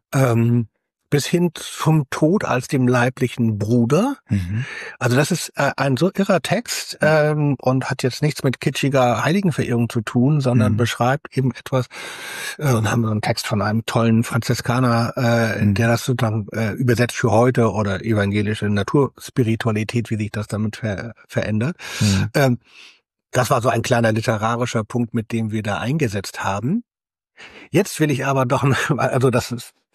Bis hin zum Tod als dem leiblichen Bruder. Also das ist ein so irrer Text und hat jetzt nichts mit kitschiger Heiligenverehrung zu tun, sondern beschreibt eben etwas, und haben so einen Text von einem tollen Franziskaner, der das sozusagen übersetzt für heute oder evangelische Naturspiritualität, wie sich das damit verändert. Das war so ein kleiner literarischer Punkt, mit dem wir da eingesetzt haben. Jetzt will ich aber doch, also das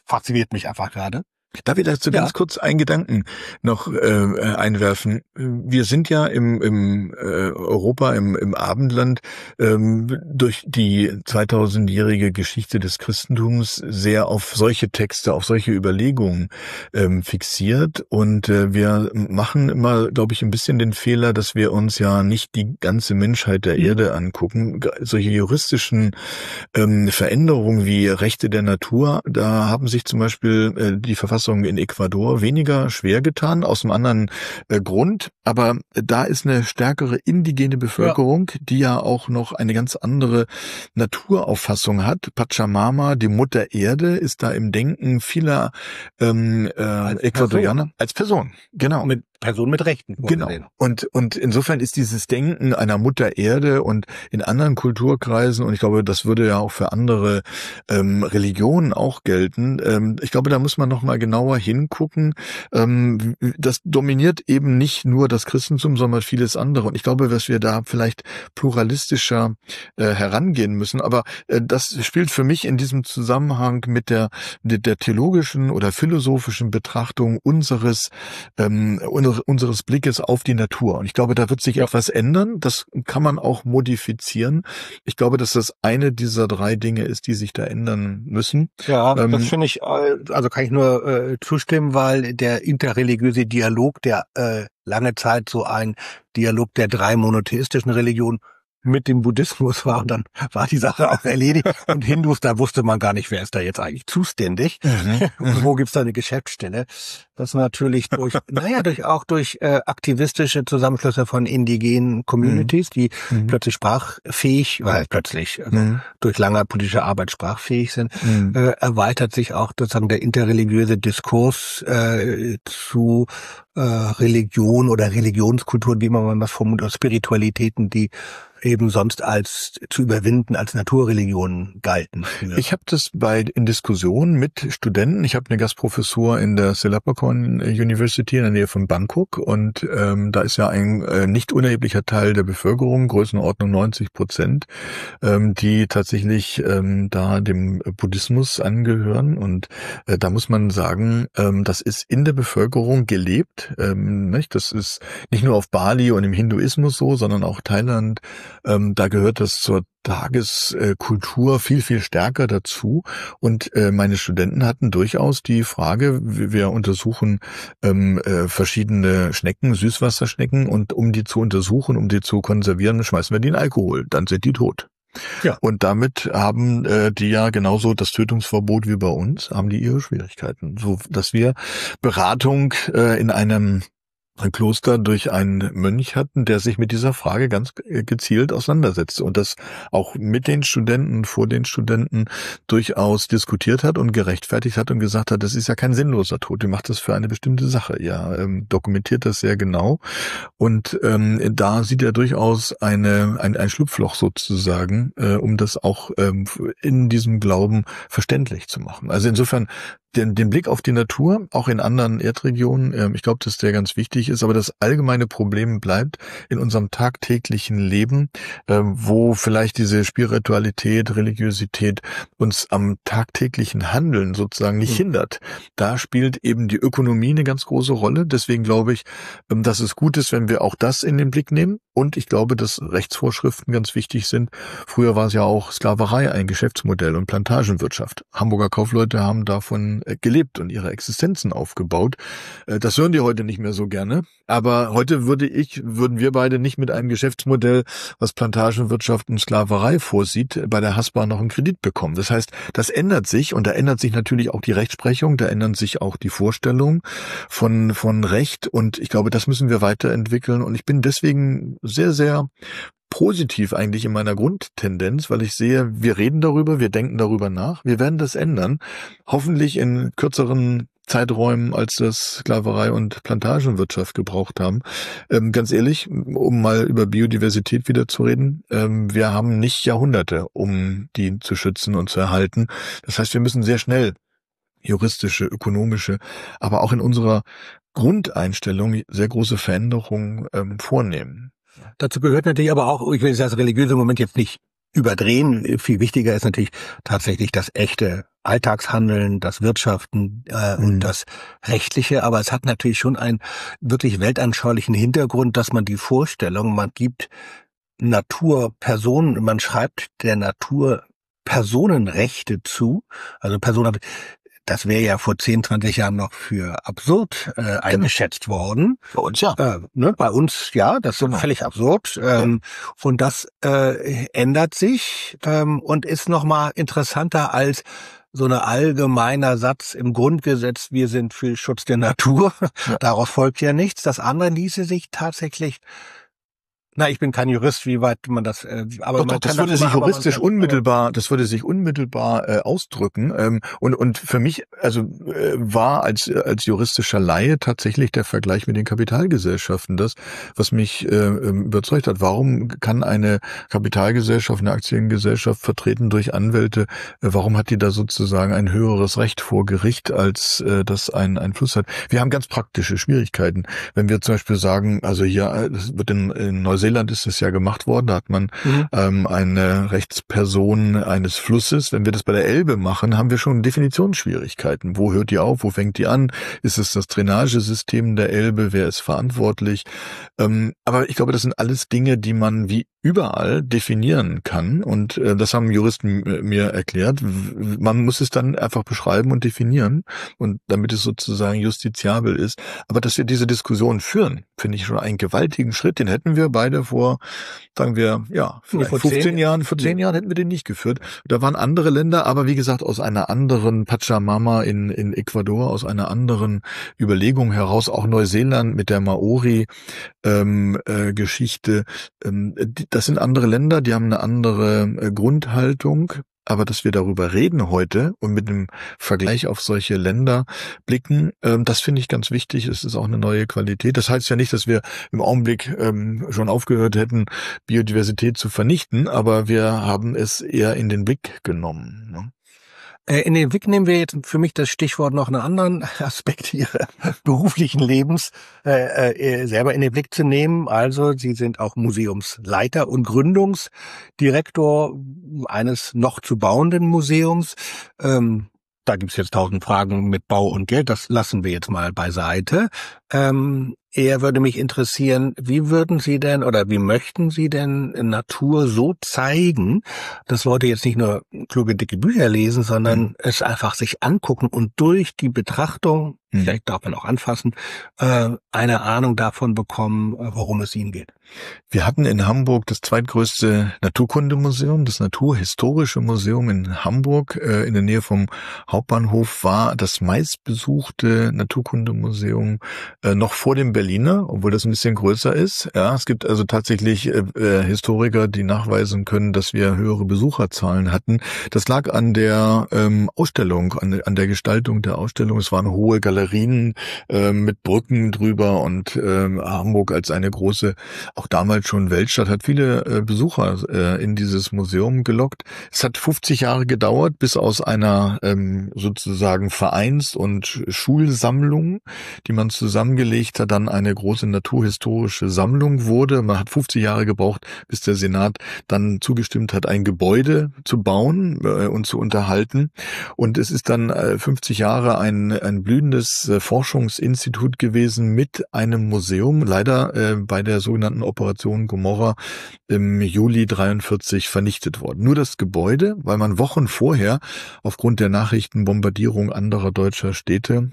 fasziniert mich einfach gerade. Darf ich dazu ganz kurz einen Gedanken noch einwerfen? Wir sind ja im Europa, im Abendland, durch die 2000-jährige Geschichte des Christentums sehr auf solche Texte, auf solche Überlegungen fixiert. Und wir machen immer, glaube ich, ein bisschen den Fehler, dass wir uns ja nicht die ganze Menschheit der Erde angucken. Solche juristischen Veränderungen wie Rechte der Natur, da haben sich zum Beispiel die Verfassung in Ecuador weniger schwer getan, aus einem anderen Grund. Aber da ist eine stärkere indigene Bevölkerung, die ja auch noch eine ganz andere Naturauffassung hat. Pachamama, die Mutter Erde, ist da im Denken vieler Ecuadorianer als Person. Genau. Mit Person mit Rechten. Genau. Und insofern ist dieses Denken einer Mutter Erde und in anderen Kulturkreisen, und ich glaube, das würde ja auch für andere Religionen auch gelten, ich glaube, da muss man noch mal genauer hingucken. Das dominiert eben nicht nur das Christentum, sondern vieles andere. Und ich glaube, dass wir da vielleicht pluralistischer herangehen müssen. Aber das spielt für mich in diesem Zusammenhang mit der theologischen oder philosophischen Betrachtung unseres Blickes auf die Natur. Und ich glaube, da wird sich etwas ändern. Das kann man auch modifizieren. Ich glaube, dass das eine dieser 3 Dinge ist, die sich da ändern müssen. Ja, das finde ich, also kann ich nur zustimmen, weil der interreligiöse Dialog, der lange Zeit so ein Dialog der 3 monotheistischen Religionen mit dem Buddhismus war, und dann war die Sache auch erledigt. Und Hindus, da wusste man gar nicht, wer ist da jetzt eigentlich zuständig. Wo gibt's da eine Geschäftsstelle? Das natürlich durch aktivistische Zusammenschlüsse von indigenen Communities, die plötzlich durch lange politische Arbeit sprachfähig sind, erweitert sich auch sozusagen der interreligiöse Diskurs zu Religion oder Religionskulturen, wie man das formuliert, oder Spiritualitäten, die eben sonst als zu überwinden als Naturreligionen galten. Ich habe das in Diskussionen mit Studenten, ich habe eine Gastprofessur in der Selapakorn University in der Nähe von Bangkok, und da ist ja ein nicht unerheblicher Teil der Bevölkerung, Größenordnung 90%, die tatsächlich da dem Buddhismus angehören, und da muss man sagen, das ist in der Bevölkerung gelebt, nicht? Das ist nicht nur auf Bali und im Hinduismus so, sondern auch Thailand. Da gehört das zur Tageskultur viel, viel stärker dazu. Und meine Studenten hatten durchaus die Frage, wir untersuchen verschiedene Schnecken, Süßwasserschnecken, und um die zu untersuchen, um die zu konservieren, schmeißen wir die in Alkohol, dann sind die tot. Ja. Und damit haben die ja genauso das Tötungsverbot wie bei uns, haben die ihre Schwierigkeiten. So dass wir Beratung in einem Kloster durch einen Mönch hatten, der sich mit dieser Frage ganz gezielt auseinandersetzte und das auch mit den Studenten, vor den Studenten durchaus diskutiert hat und gerechtfertigt hat und gesagt hat, das ist ja kein sinnloser Tod, ihr macht das für eine bestimmte Sache. Ihr dokumentiert das sehr genau, und da sieht er durchaus ein Schlupfloch sozusagen, um das auch in diesem Glauben verständlich zu machen. Also insofern den Blick auf die Natur, auch in anderen Erdregionen, ich glaube, dass der ganz wichtig ist, aber das allgemeine Problem bleibt in unserem tagtäglichen Leben, wo vielleicht diese Spiritualität, Religiosität uns am tagtäglichen Handeln sozusagen nicht hindert. Da spielt eben die Ökonomie eine ganz große Rolle. Deswegen glaube ich, dass es gut ist, wenn wir auch das in den Blick nehmen. Und ich glaube, dass Rechtsvorschriften ganz wichtig sind. Früher war es ja auch Sklaverei ein Geschäftsmodell und Plantagenwirtschaft. Hamburger Kaufleute haben davon gelebt und ihre Existenzen aufgebaut. Das hören die heute nicht mehr so gerne. Aber heute würden wir beide nicht mit einem Geschäftsmodell, was Plantagenwirtschaft und Sklaverei vorsieht, bei der Haspa noch einen Kredit bekommen. Das heißt, das ändert sich, und da ändert sich natürlich auch die Rechtsprechung, da ändern sich auch die Vorstellungen von Recht, und ich glaube, das müssen wir weiterentwickeln, und ich bin deswegen sehr, sehr positiv eigentlich in meiner Grundtendenz, weil ich sehe, wir reden darüber, wir denken darüber nach, wir werden das ändern, hoffentlich in kürzeren Zeiträumen, als das Sklaverei und Plantagenwirtschaft gebraucht haben. Ganz ehrlich, um mal über Biodiversität wieder zu reden, wir haben nicht Jahrhunderte, um die zu schützen und zu erhalten. Das heißt, wir müssen sehr schnell juristische, ökonomische, aber auch in unserer Grundeinstellung sehr große Veränderungen vornehmen. Dazu gehört natürlich aber auch, ich will das religiöse Moment jetzt nicht überdrehen, viel wichtiger ist natürlich tatsächlich das echte Alltagshandeln, das Wirtschaften und das Rechtliche, aber es hat natürlich schon einen wirklich weltanschaulichen Hintergrund, dass man die Vorstellung, man gibt Naturpersonen, man schreibt der Natur Personenrechte zu, also Personen, das wäre ja vor 10, 20 Jahren noch für absurd eingeschätzt worden. Bei uns ja. Bei uns ja, das ist völlig absurd. Und das ändert sich und ist nochmal interessanter als so ein allgemeiner Satz im Grundgesetz, wir sind für Schutz der Natur. Ja. Daraus folgt ja nichts. Das andere ließe sich tatsächlich, ich bin kein Jurist, wie weit man das, aber doch, das würde sich juristisch unmittelbar ausdrücken. Und für mich, war als juristischer Laie tatsächlich der Vergleich mit den Kapitalgesellschaften das, was mich überzeugt hat. Warum kann eine Kapitalgesellschaft, eine Aktiengesellschaft vertreten durch Anwälte, warum hat die da sozusagen ein höheres Recht vor Gericht, als das einen Einfluss hat? Wir haben ganz praktische Schwierigkeiten. Wenn wir zum Beispiel sagen, also hier, das wird in Neuseeland ist es ja gemacht worden, da hat man eine Rechtsperson eines Flusses. Wenn wir das bei der Elbe machen, haben wir schon Definitionsschwierigkeiten. Wo hört die auf? Wo fängt die an? Ist es das Drainagesystem der Elbe? Wer ist verantwortlich? Aber ich glaube, das sind alles Dinge, die man wie überall definieren kann. Und das haben Juristen mir erklärt. Man muss es dann einfach beschreiben und definieren, und damit es sozusagen justiziabel ist. Aber dass wir diese Diskussion führen, finde ich schon einen gewaltigen Schritt. Den hätten wir beide vor, sagen wir, vielleicht 15 Jahren, vor 10 Jahren hätten wir den nicht geführt. Da waren andere Länder, aber wie gesagt, aus einer anderen Pachamama in Ecuador, aus einer anderen Überlegung heraus, auch Neuseeland mit der Maori-Geschichte. Das sind andere Länder, die haben eine andere Grundhaltung. Aber dass wir darüber reden heute und mit dem Vergleich auf solche Länder blicken, das finde ich ganz wichtig. Es ist auch eine neue Qualität. Das heißt ja nicht, dass wir im Augenblick schon aufgehört hätten, Biodiversität zu vernichten, aber wir haben es eher in den Blick genommen, ne? In den Blick nehmen wir jetzt für mich das Stichwort noch einen anderen Aspekt Ihres beruflichen Lebens selber in den Blick zu nehmen. Also Sie sind auch Museumsleiter und Gründungsdirektor eines noch zu bauenden Museums. Da gibt's jetzt 1000 Fragen mit Bau und Geld, das lassen wir jetzt mal beiseite. Eher würde mich interessieren, wie würden Sie denn oder wie möchten Sie denn Natur so zeigen, dass Leute jetzt nicht nur kluge, dicke Bücher lesen, sondern es einfach sich angucken und durch die Betrachtung, vielleicht darf man auch anfassen, eine Ahnung davon bekommen, worum es ihnen geht? Wir hatten in Hamburg das zweitgrößte Naturkundemuseum, das Naturhistorische Museum in Hamburg, in der Nähe vom Hauptbahnhof, war das meistbesuchte Naturkundemuseum noch vor dem Berliner, obwohl das ein bisschen größer ist. Ja, es gibt also tatsächlich Historiker, die nachweisen können, dass wir höhere Besucherzahlen hatten. Das lag an der Ausstellung, an der Gestaltung der Ausstellung. Es waren hohe Galerien mit Brücken drüber, und Hamburg als eine große, auch damals schon Weltstadt, hat viele Besucher in dieses Museum gelockt. Es hat 50 Jahre gedauert, bis aus einer sozusagen Vereins- und Schulsammlung, die man zusammengelegt hat, dann eine große naturhistorische Sammlung wurde. Man hat 50 Jahre gebraucht, bis der Senat dann zugestimmt hat, ein Gebäude zu bauen und zu unterhalten. Und es ist dann 50 Jahre ein blühendes Forschungsinstitut gewesen mit einem Museum, leider bei der sogenannten Operation Gomorra im Juli 43 vernichtet worden. Nur das Gebäude, weil man Wochen vorher aufgrund der Nachrichtenbombardierung anderer deutscher Städte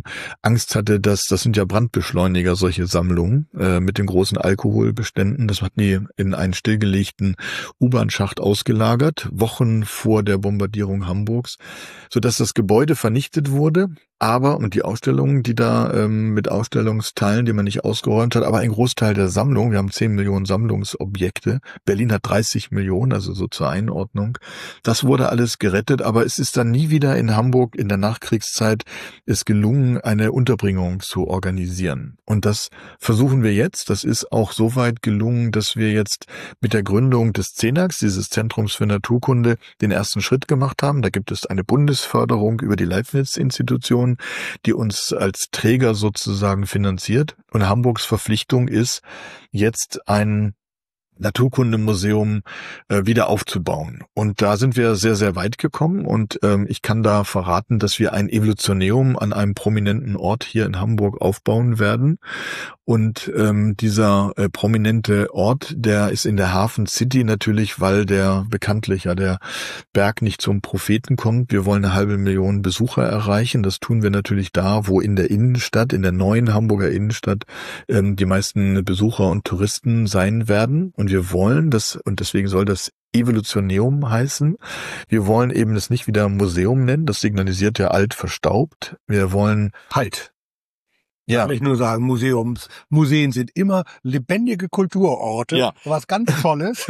Angst hatte, dass das sind ja Brandbeschleuniger, solche Sammlungen mit den großen Alkoholbeständen. Das hatten die in einen stillgelegten U-Bahn-Schacht ausgelagert, Wochen vor der Bombardierung Hamburgs, sodass das Gebäude vernichtet wurde. Aber, und die Ausstellungen, die da mit Ausstellungsteilen, die man nicht ausgeräumt hat, aber ein Großteil der Sammlung, wir haben 10 Millionen Sammlungsobjekte, Berlin hat 30 Millionen, also so zur Einordnung, das wurde alles gerettet, aber es ist dann nie wieder in Hamburg in der Nachkriegszeit es gelungen, eine Unterbringung zu organisieren. Und das versuchen wir jetzt. Das ist auch so weit gelungen, dass wir jetzt mit der Gründung des CENAX, dieses Zentrums für Naturkunde, den ersten Schritt gemacht haben. Da gibt es eine Bundesförderung über die Leibniz-Institution, die uns als Träger sozusagen finanziert. Und Hamburgs Verpflichtung ist, jetzt ein Naturkundemuseum wieder aufzubauen. Und da sind wir sehr, sehr weit gekommen und ich kann da verraten, dass wir ein Evolutionärum an einem prominenten Ort hier in Hamburg aufbauen werden. Und dieser prominente Ort, der ist in der Hafen City natürlich, weil der bekanntlich ja der Berg nicht zum Propheten kommt. Wir wollen 500.000 Besucher erreichen. Das tun wir natürlich da, wo in der Innenstadt, in der neuen Hamburger Innenstadt, die meisten Besucher und Touristen sein werden. Und wir wollen das, und deswegen soll das Evolutionärum heißen. Wir wollen eben das nicht wieder Museum nennen. Das signalisiert ja alt verstaubt. Wir wollen Halt. Ja. Kann ich nur sagen, Museen sind immer lebendige Kulturorte. Ja. Was ganz Tolles.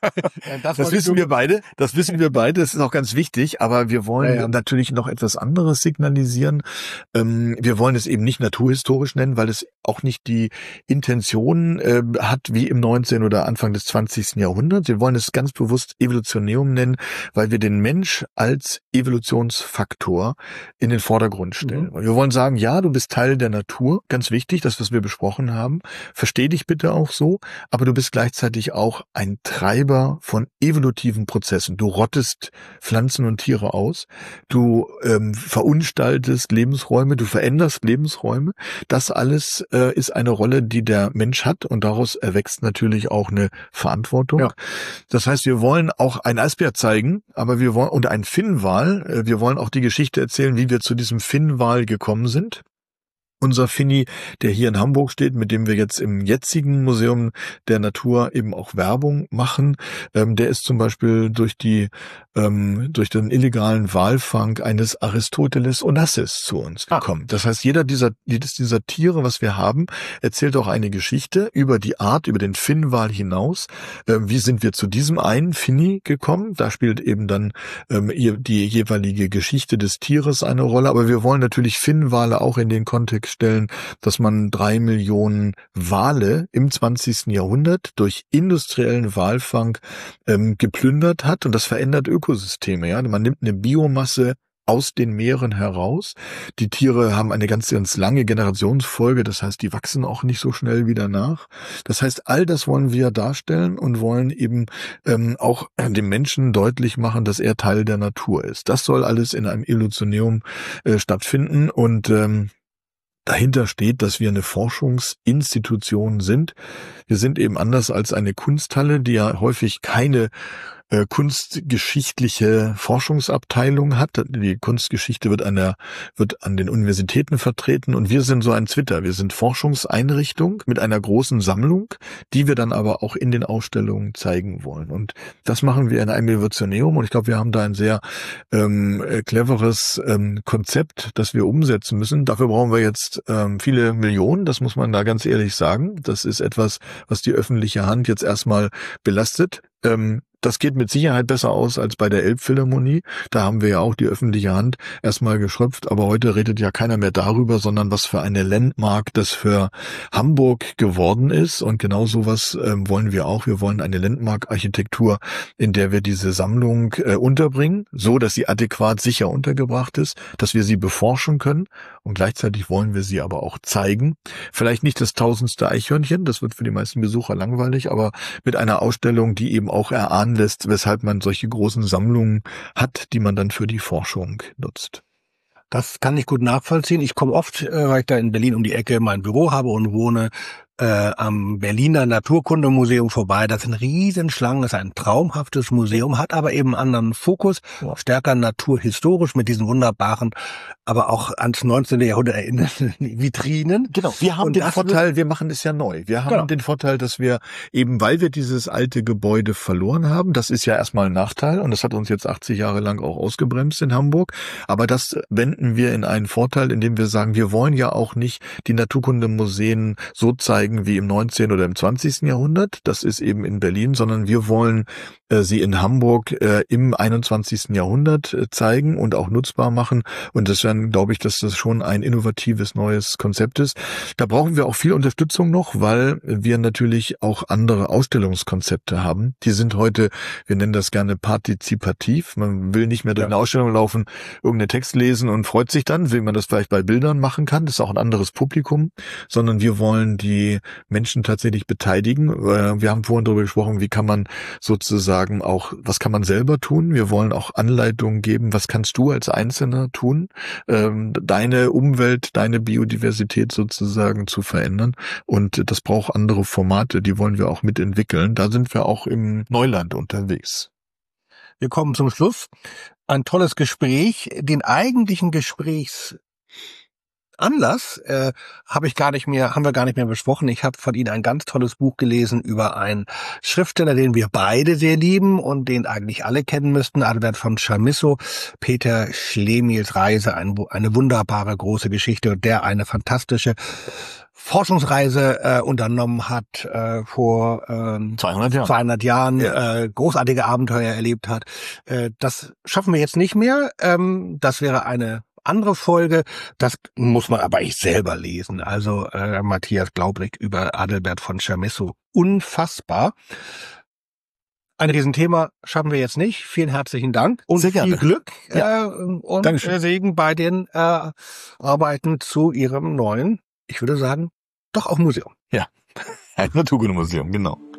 Das wissen wir beide. Das ist auch ganz wichtig. Aber wir wollen natürlich noch etwas anderes signalisieren. Wir wollen es eben nicht naturhistorisch nennen, weil es auch nicht die Intention hat wie im 19. oder Anfang des 20. Jahrhunderts. Wir wollen es ganz bewusst Evolutionärum nennen, weil wir den Mensch als Evolutionsfaktor in den Vordergrund stellen. Mhm. Wir wollen sagen, ja, du bist Teil der Natur. Ganz wichtig, das, was wir besprochen haben. Versteh dich bitte auch so, aber du bist gleichzeitig auch ein Treiber von evolutiven Prozessen. Du rottest Pflanzen und Tiere aus, du verunstaltest Lebensräume, du veränderst Lebensräume. Das alles ist eine Rolle, die der Mensch hat und daraus erwächst natürlich auch eine Verantwortung. Ja. Das heißt, wir wollen auch ein Eisbär zeigen, aber wir wollen, und ein Finnwal, wir wollen auch die Geschichte erzählen, wie wir zu diesem Finnwal gekommen sind. Unser Finni, der hier in Hamburg steht, mit dem wir jetzt im jetzigen Museum der Natur eben auch Werbung machen, der ist zum Beispiel durch den illegalen Walfang eines Aristoteles Onassis zu uns gekommen. Das heißt, jedes dieser Tiere, was wir haben, erzählt auch eine Geschichte über die Art, über den Finnwal hinaus. Wie sind wir zu diesem einen Finni gekommen? Da spielt eben dann die jeweilige Geschichte des Tieres eine Rolle. Aber wir wollen natürlich Finnwale auch in den Kontext stellen, dass man 3 Millionen Wale im 20. Jahrhundert durch industriellen Walfang geplündert hat und das verändert Ökosysteme. Ja, man nimmt eine Biomasse aus den Meeren heraus. Die Tiere haben eine ganz, ganz lange Generationsfolge, das heißt, die wachsen auch nicht so schnell wieder nach. Das heißt, all das wollen wir darstellen und wollen eben auch dem Menschen deutlich machen, dass er Teil der Natur ist. Das soll alles in einem Evolutionärum stattfinden und dahinter steht, dass wir eine Forschungsinstitution sind. Wir sind eben anders als eine Kunsthalle, die ja häufig keine kunstgeschichtliche Forschungsabteilung hat. Die Kunstgeschichte wird an den Universitäten vertreten und wir sind so ein Zwitter. Wir sind Forschungseinrichtung mit einer großen Sammlung, die wir dann aber auch in den Ausstellungen zeigen wollen. Und das machen wir in einem Evolutionärum und ich glaube, wir haben da ein sehr cleveres Konzept, das wir umsetzen müssen. Dafür brauchen wir jetzt viele Millionen, das muss man da ganz ehrlich sagen. Das ist etwas, was die öffentliche Hand jetzt erstmal belastet. Das geht mit Sicherheit besser aus als bei der Elbphilharmonie. Da haben wir ja auch die öffentliche Hand erstmal geschröpft, aber heute redet ja keiner mehr darüber, sondern was für eine Landmark das für Hamburg geworden ist. Und genau sowas wollen wir auch. Wir wollen eine Landmark-Architektur, in der wir diese Sammlung unterbringen, so dass sie adäquat sicher untergebracht ist, dass wir sie beforschen können und gleichzeitig wollen wir sie aber auch zeigen. Vielleicht nicht das 1000. Eichhörnchen, das wird für die meisten Besucher langweilig, aber mit einer Ausstellung, die eben auch erahnen lässt, weshalb man solche großen Sammlungen hat, die man dann für die Forschung nutzt. Das kann ich gut nachvollziehen. Ich komme oft, weil ich da in Berlin um die Ecke mein Büro habe und wohne, am Berliner Naturkundemuseum vorbei. Das sind Riesenschlangen, das ist ein traumhaftes Museum, hat aber eben einen anderen Fokus, stärker naturhistorisch mit diesen wunderbaren, aber auch ans 19. Jahrhundert erinnernden Vitrinen. Genau, wir haben den Vorteil, wir machen es ja neu. Wir haben den Vorteil, dass wir eben, weil wir dieses alte Gebäude verloren haben, das ist ja erstmal ein Nachteil und das hat uns jetzt 80 Jahre lang auch ausgebremst in Hamburg, aber das wenden wir in einen Vorteil, indem wir sagen, wir wollen ja auch nicht die Naturkundemuseen so zeigen wie im 19. oder im 20. Jahrhundert, das ist eben in Berlin, sondern wir wollen sie in Hamburg im 21. Jahrhundert zeigen und auch nutzbar machen. Und deswegen glaube ich, dass das schon ein innovatives neues Konzept ist. Da brauchen wir auch viel Unterstützung noch, weil wir natürlich auch andere Ausstellungskonzepte haben. Die sind heute, wir nennen das gerne partizipativ. Man will nicht mehr durch eine Ausstellung laufen, irgendeinen Text lesen und freut sich dann, wie man das vielleicht bei Bildern machen kann. Das ist auch ein anderes Publikum, sondern wir wollen die Menschen tatsächlich beteiligen. Wir haben vorhin darüber gesprochen, wie kann man sozusagen auch, was kann man selber tun? Wir wollen auch Anleitungen geben, was kannst du als Einzelner tun, deine Umwelt, deine Biodiversität sozusagen zu verändern. Und das braucht andere Formate, die wollen wir auch mitentwickeln. Da sind wir auch im Neuland unterwegs. Wir kommen zum Schluss. Ein tolles Gespräch. Den eigentlichen Gesprächsanlass haben wir gar nicht mehr besprochen. Ich habe von Ihnen ein ganz tolles Buch gelesen über einen Schriftsteller, den wir beide sehr lieben und den eigentlich alle kennen müssten, Adalbert von Chamisso, Peter Schlemihls Reise, eine wunderbare große Geschichte, und der eine fantastische Forschungsreise unternommen hat vor 200 Jahren, großartige Abenteuer erlebt hat. Das schaffen wir jetzt nicht mehr. Das wäre eine andere Folge. Das muss man aber ich selber lesen. Also Matthias Glaubrich über Adalbert von Chamisso. Unfassbar. Ein Riesenthema schaffen wir jetzt nicht. Vielen herzlichen Dank und sehr gerne. Viel Glück und Dankeschön. Segen bei den Arbeiten zu Ihrem neuen, ich würde sagen, doch auch Museum. Ja, ein Naturkundemuseum, genau.